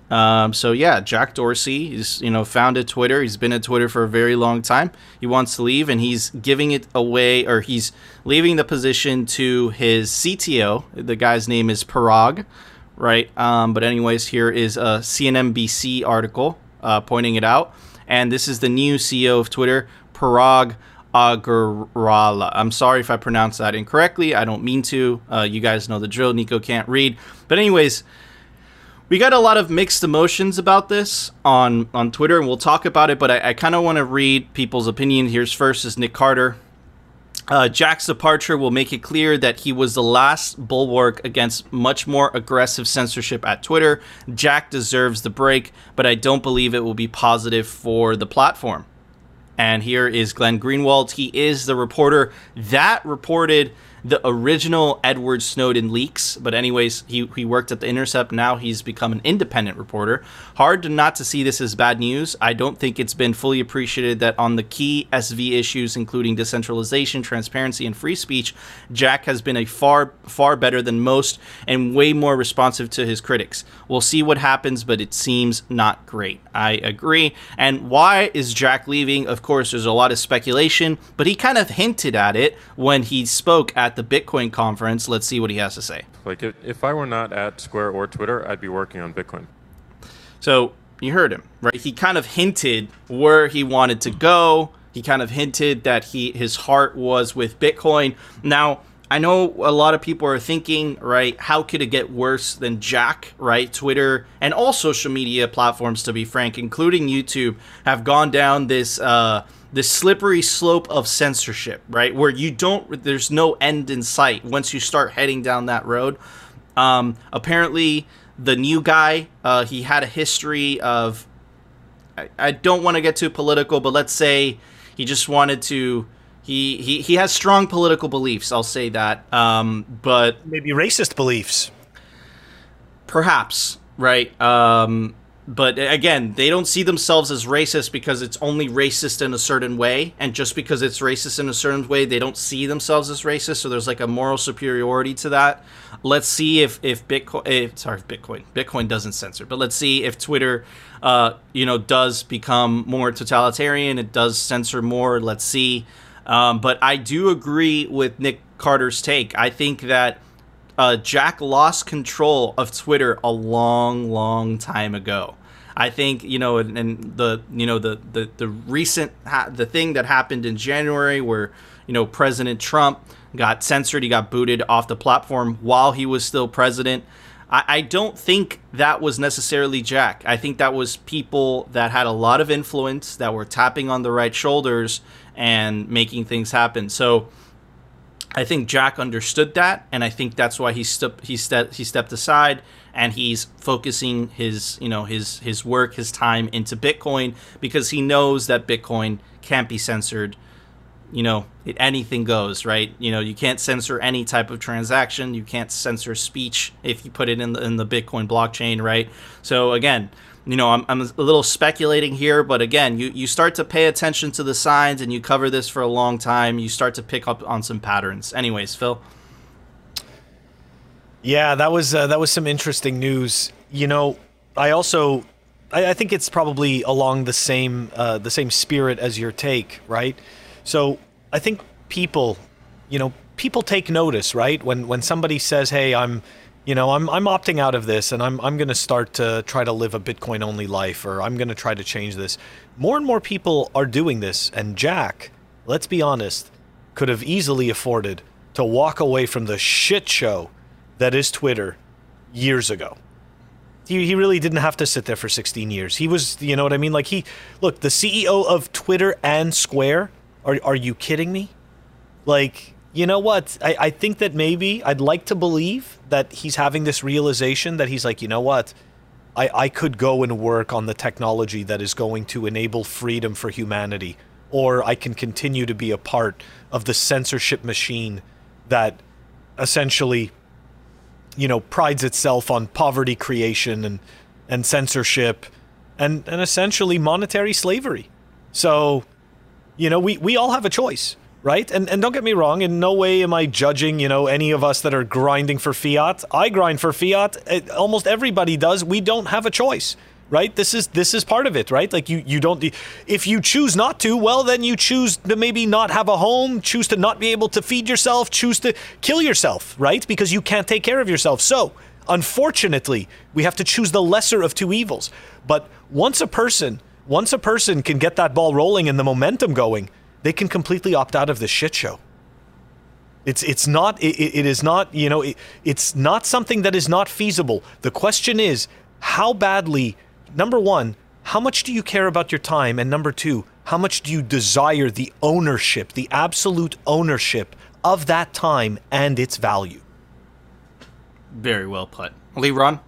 Um, so yeah, Jack Dorsey is, you know, founded Twitter. He's been at Twitter for a very long time. He wants to leave, and he's giving it away, or he's leaving the position to his C T O. The guy's name is Parag, right? Um, but anyways, here is a C N N B C article uh, pointing it out. And this is the new C E O of Twitter, Parag Agrawala. I'm sorry if I pronounced that incorrectly. I don't mean to. Uh, you guys know the drill. Nico can't read. But anyways, we got a lot of mixed emotions about this on, on Twitter, and we'll talk about it, but I, I kind of want to read people's opinion. Here's first is Nick Carter. Uh, Jack's departure will make it clear that he was the last bulwark against much more aggressive censorship at Twitter. Jack deserves the break, but I don't believe it will be positive for the platform. And here is Glenn Greenwald. He is the reporter that reported the original Edward Snowden leaks. But anyways, he, he worked at The Intercept. Now he's become an independent reporter. Hard to not to see this as bad news. I don't think it's been fully appreciated that on the key S V issues, including decentralization, transparency, and free speech, Jack has been a far, far better than most and way more responsive to his critics. We'll see what happens, but it seems not great. I agree. And why is Jack leaving? Of course, there's a lot of speculation, but he kind of hinted at it when he spoke at the Bitcoin conference. Let's see what he has to say. Like, if, if I were not at Square or Twitter, I'd be working on Bitcoin. So you heard him, right? He kind of hinted where he wanted to go. He kind of hinted that he his heart was with Bitcoin. Now, I know a lot of people are thinking, right, how could it get worse than Jack, right? Twitter and all social media platforms, to be frank, including YouTube, have gone down this uh, this slippery slope of censorship, right? Where you don't, there's no end in sight once you start heading down that road. Um, apparently, the new guy, uh, he had a history of, I, I don't want to get too political, but let's say he just wanted to, He, he he has strong political beliefs, I'll say that. Um, but maybe racist beliefs. Perhaps, right? Um, but again, they don't see themselves as racist because it's only racist in a certain way. And just because it's racist in a certain way, they don't see themselves as racist. So there's like a moral superiority to that. Let's see if, if Bitcoin, if, sorry, Bitcoin, Bitcoin doesn't censor, but let's see if Twitter, uh, you know, does become more totalitarian. It does censor more. Let's see. Um, but I do agree with Nick Carter's take. I think that uh, Jack lost control of Twitter a long, long time ago. I think, you know, and, and the, you know, the, the, the recent, ha- the thing that happened in January where, you know, President Trump got censored, he got booted off the platform while he was still president. I, I don't think that was necessarily Jack. I think that was people that had a lot of influence that were tapping on the right shoulders and making things happen. So I think Jack understood that, and I think that's why he stepped he stepped he stepped aside, and he's focusing his you know his his work, his time into Bitcoin, because he knows that Bitcoin can't be censored. You know, it, anything goes, right? You know, you can't censor any type of transaction. You can't censor speech if you put it in the, in the Bitcoin blockchain, right? So again, you know, I'm, I'm a little speculating here, but again, you, you start to pay attention to the signs and you cover this for a long time. You start to pick up on some patterns. Anyways, Phil. Yeah, that was uh, that was some interesting news. You know, I also I, I think it's probably along the same uh, the same spirit as your take, right? So I think people, you know, people take notice, right? When when somebody says, "Hey, I'm, you know, I'm I'm opting out of this, and I'm I'm going to start to try to live a Bitcoin only life, or I'm going to try to change this." More and more people are doing this, and Jack, let's be honest, could have easily afforded to walk away from the shit show that is Twitter years ago. He he really didn't have to sit there for sixteen years. He was, you know what I mean? Like he, look, the C E O of Twitter and Square. Are are you kidding me? Like, you know what? I, I think that maybe I'd like to believe that he's having this realization that he's like, you know what? I, I could go and work on the technology that is going to enable freedom for humanity, or I can continue to be a part of the censorship machine that essentially, you know, prides itself on poverty creation and, and censorship and, and essentially monetary slavery. So, you know, we, we all have a choice. right? And and don't get me wrong, in no way am I judging, you know, any of us that are grinding for fiat. I grind for fiat. It, almost everybody does. We don't have a choice, right? This is this is part of it, right? Like you you don't if you choose not to, well then you choose to maybe not have a home, choose to not be able to feed yourself, choose to kill yourself, right? Because you can't take care of yourself. So, unfortunately, we have to choose the lesser of two evils. But once a person, once a person can get that ball rolling and the momentum going, they can completely opt out of this shit show. It's it's not it, it is not, you know, it, it's not something that is not feasible. The question is, how badly, number one, how much do you care about your time? And number two, how much do you desire the ownership, the absolute ownership of that time and its value? Very well put. Leron?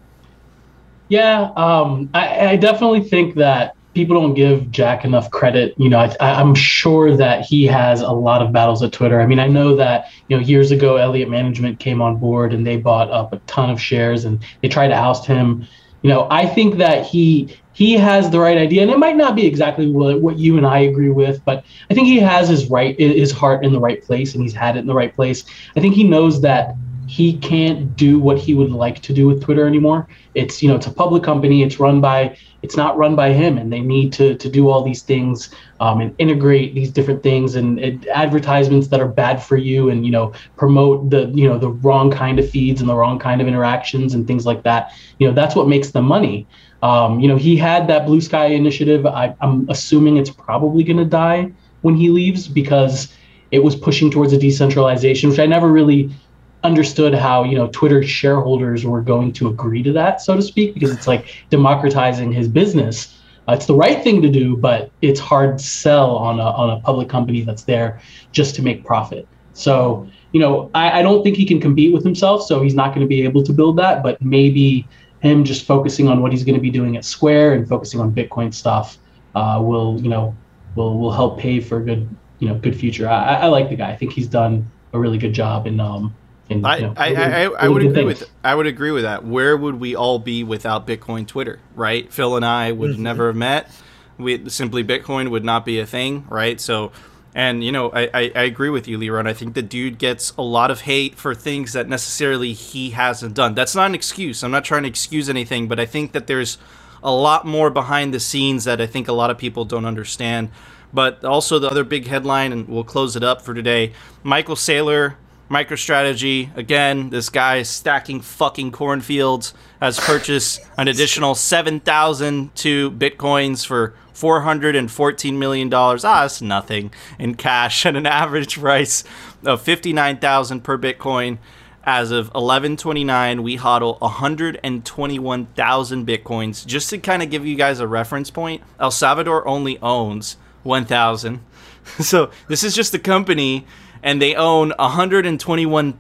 Yeah, um, I, I definitely think that people don't give Jack enough credit. You know, I, I'm sure that he has a lot of battles at Twitter. I mean, I know that, you know, years ago, Elliott Management came on board and they bought up a ton of shares and they tried to oust him. You know, I think that he he has the right idea, and it might not be exactly what, what you and I agree with, but I think he has his right, his heart in the right place, and he's had it in the right place. I think he knows that he can't do what he would like to do with Twitter anymore. It's, you know, it's a public company. It's run by, it's not run by him, and they need to to do all these things um, and integrate these different things and, and advertisements that are bad for you, and, you know, promote the, you know, the wrong kind of feeds and the wrong kind of interactions and things like that. You know, that's what makes them money. Um, you know, he had that Blue Sky initiative. I, I'm assuming it's probably going to die when he leaves because it was pushing towards a decentralization, which I never really understood how, you know, Twitter shareholders were going to agree to that, so to speak, because it's like democratizing his business. Uh, it's the right thing to do, but it's hard to sell on a on a public company that's there just to make profit. So, you know, I, I don't think he can compete with himself, so he's not going to be able to build that, but maybe him just focusing on what he's going to be doing at Square and focusing on Bitcoin stuff uh, will, you know, will will help pay for a good, you know, good future. I, I like the guy. I think he's done a really good job in um And, I, you know, I, really, I, I really would agree things. with I would agree with that. Where would we all be without Bitcoin Twitter, right? Phil and I would Mm-hmm. never have met. We simply Bitcoin would not be a thing, right? So, and you know, I, I, I agree with you, Leron. I think the dude gets a lot of hate for things that necessarily he hasn't done. That's not an excuse. I'm not trying to excuse anything, but I think that there's a lot more behind the scenes that I think a lot of people don't understand. But also the other big headline, and we'll close it up for today, Michael Saylor, MicroStrategy, again, this guy is stacking fucking cornfields, has purchased an additional seven thousand two Bitcoins for four hundred fourteen million dollars. Ah, that's nothing in cash at an average price of fifty-nine thousand per Bitcoin. As of eleven twenty-nine, we hodl one hundred twenty-one thousand Bitcoins. Just to kind of give you guys a reference point, El Salvador only owns one thousand. So this is just a company, and they own one hundred twenty-one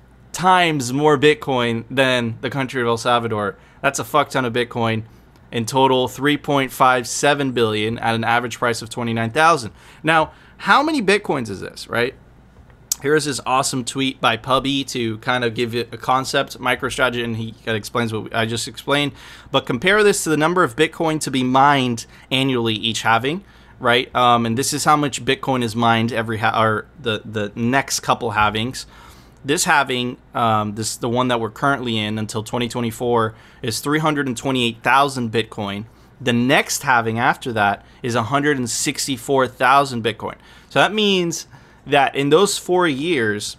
times more Bitcoin than the country of El Salvador. That's a fuck ton of Bitcoin. In total, three point five seven billion at an average price of twenty-nine thousand. Now, how many Bitcoins is this, right? Here's this awesome tweet by Pubby to kind of give it a concept, MicroStrategy, and he explains what I just explained. But compare this to the number of Bitcoin to be mined annually each halving, right? Um, and this is how much Bitcoin is mined every ha- or the the next couple halvings. This halving, um, this the one that we're currently in until twenty twenty-four, is three hundred twenty-eight thousand Bitcoin. The next halving after that is one hundred sixty-four thousand Bitcoin. So that means that in those four years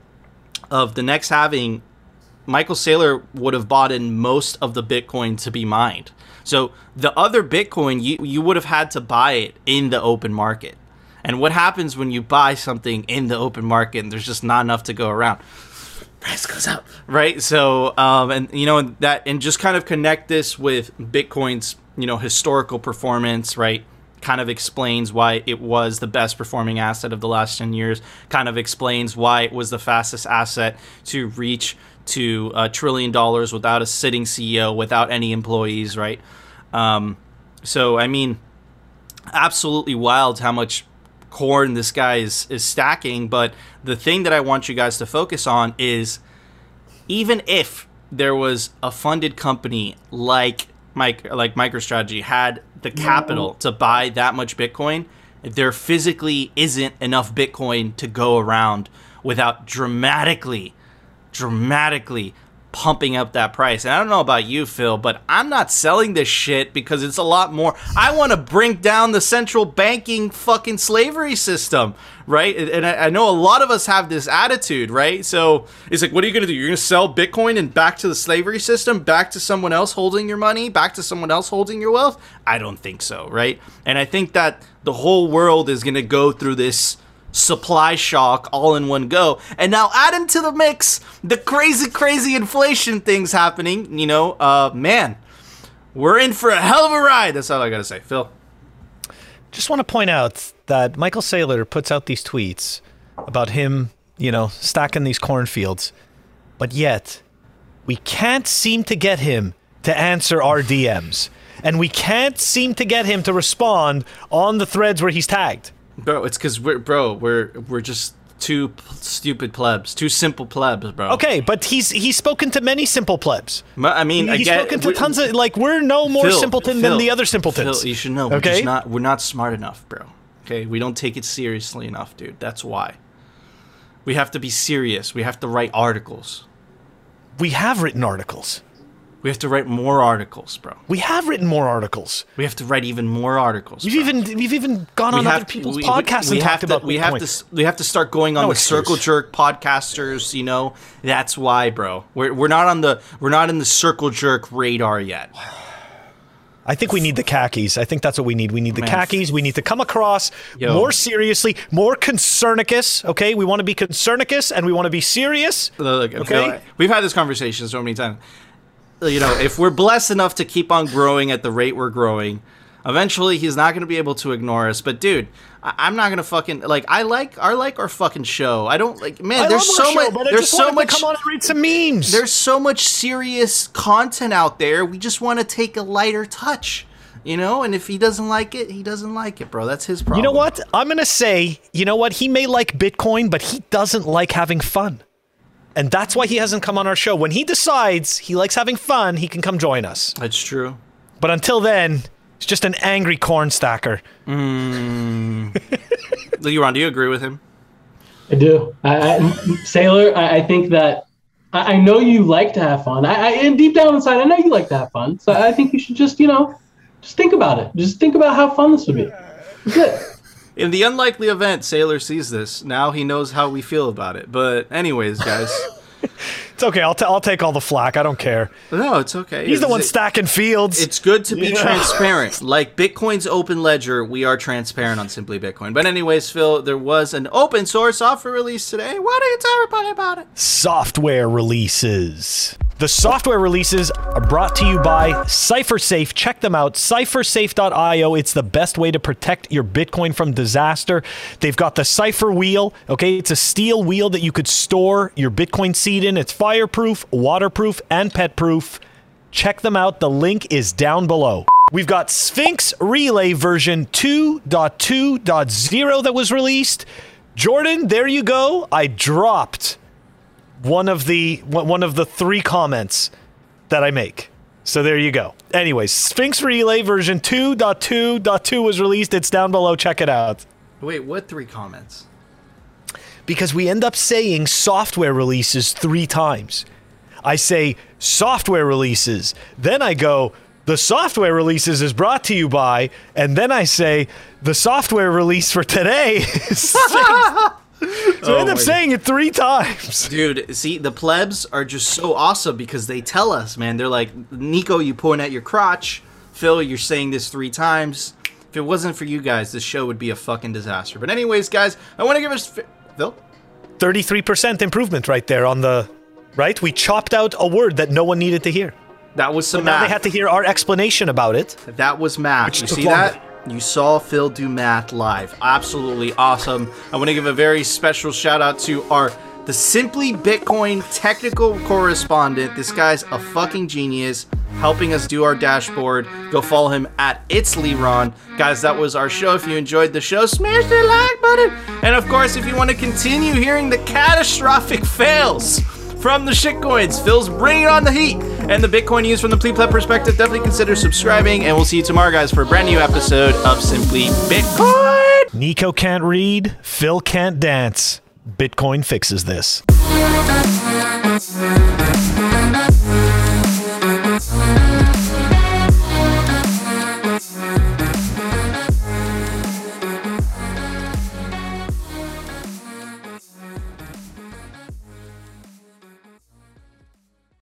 of the next halving, Michael Saylor would have bought in most of the Bitcoin to be mined. So the other Bitcoin, you, you would have had to buy it in the open market. And what happens when you buy something in the open market and there's just not enough to go around? Price goes up, right? So, um, and you know that, and just kind of connect this with Bitcoin's, you know, historical performance, right? Kind of explains why it was the best performing asset of the last ten years. Kind of explains why it was the fastest asset to reach to a trillion dollars without a sitting C E O, without any employees, right? Um, so, I mean, absolutely wild how much corn this guy is, is stacking. But the thing that I want you guys to focus on is, even if there was a funded company like Mike, like MicroStrategy had the capital to buy that much Bitcoin, there physically isn't enough Bitcoin to go around without dramatically, dramatically pumping up that price. And I don't know about you, Phil, but I'm not selling this shit because it's a lot more. I want to bring down the central banking fucking slavery system, right? And I know a lot of us have this attitude, right? So it's like, what are you going to do? You're going to sell Bitcoin and back to the slavery system, back to someone else holding your money, back to someone else holding your wealth? I don't think so, right? And I think that the whole world is going to go through this supply shock all in one go. And now add into the mix the crazy, crazy inflation things happening. You know, uh, man, we're in for a hell of a ride. That's all I got to say. Phil? Just want to point out that Michael Saylor puts out these tweets about him, you know, stacking these cornfields, but yet we can't seem to get him to answer our D Ms. And we can't seem to get him to respond on the threads where he's tagged. Bro, it's because we're bro, we're we're just two p- stupid plebs, two simple plebs, bro. Okay, but he's he's spoken to many simple plebs. I mean, he's I get, spoken to tons of like we're no more Phil, simpleton Phil, than the other simpletons. Phil, you should know. We're okay, just not we're not smart enough, bro. Okay, we don't take it seriously enough, dude. That's why. We have to be serious. We have to write articles. We have written articles. We have to write more articles, bro. We have written more articles. We have to write even more articles. We've bro. even we've even gone we on have, other people's we, podcasts we, we and have talked to, about we Bitcoin. have to we have to start going on no the excuse. Circle Jerk podcasters. You know, that's why, bro. We're we're not on the we're not in the Circle Jerk radar yet. I think we need the khakis. I think that's what we need. We need the Man. khakis. We need to come across Yo. more seriously, more concernicus. Okay, we want to be concernicus and we want to be serious. Look, Okay. Phil, we've had this conversation so many times. You know, if we're blessed enough to keep on growing at the rate we're growing, eventually he's not going to be able to ignore us. But dude, I- I'm not going to fucking like. I like I like our fucking show. I don't like. Man, I there's love so our show, much. but I There's just so wanted much. to come on and read some memes. There's so much serious content out there. We just want to take a lighter touch. You know, and if he doesn't like it, he doesn't like it, bro. That's his problem. You know what? I'm going to say, you know what? He may like Bitcoin, but he doesn't like having fun. And that's why he hasn't come on our show. When he decides he likes having fun, he can come join us. That's true. But until then, he's just an angry corn stacker. Mm. Leron, do you agree with him? I do. I, I, Sailor, I, I think that I, I know you like to have fun. I, I and deep down inside, I know you like to have fun. So I think you should just, you know, just think about it. Just think about how fun this would be. Good. In the unlikely event Sailor sees this, now he knows how we feel about it. But anyways, guys. It's okay. I'll, t- I'll take all the flack. I don't care. No, it's okay. He's the It's- one it- stacking fields. It's good to be Yeah. transparent. Like Bitcoin's open ledger, we are transparent on Simply Bitcoin. But anyways, Phil, there was an open source software release today. Why don't you tell everybody about it? Software releases. The software releases are brought to you by CipherSafe. Check them out, cipher safe dot io. It's the best way to protect your Bitcoin from disaster. They've got the Cypher wheel, okay? It's a steel wheel that you could store your Bitcoin seed in. It's fireproof, waterproof, and pet-proof. Check them out. The link is down below. We've got Sphinx Relay version two point two point zero that was released. Jordan, there you go. I dropped one of the one of the three comments that I make. So there you go. Anyways, Sphinx Relay version two point two point two was released. It's down below. Check it out. Wait, what three comments? Because we end up saying software releases three times. I say software releases. Then I go, the software releases is brought to you by, and then I say, the software release for today is So I end up saying it three times. Dude, see, the plebs are just so awesome because they tell us, man. They're like, Nico, you pointing at your crotch. Phil, you're saying this three times. If it wasn't for you guys, this show would be a fucking disaster. But anyways, guys, I want to give us... Phil? thirty-three percent improvement right there on the... Right? We chopped out a word that no one needed to hear. That was some But now math. they had to hear our explanation about it. That was math. Which You took see longer. that? You saw Phil do math live. Absolutely awesome. I want to give a very special shout out to our the Simply Bitcoin technical correspondent. This guy's a fucking genius, helping us do our dashboard. Go follow him at It's Leron. Guys, that was our show. If you enjoyed the show, smash the like button. And of course, if you want to continue hearing the catastrophic fails from the shitcoins, Phil's bringing on the heat, and the Bitcoin news from the Pleb perspective, definitely consider subscribing, and we'll see you tomorrow, guys, for a brand new episode of Simply Bitcoin. Nico can't read, Phil can't dance. Bitcoin fixes this.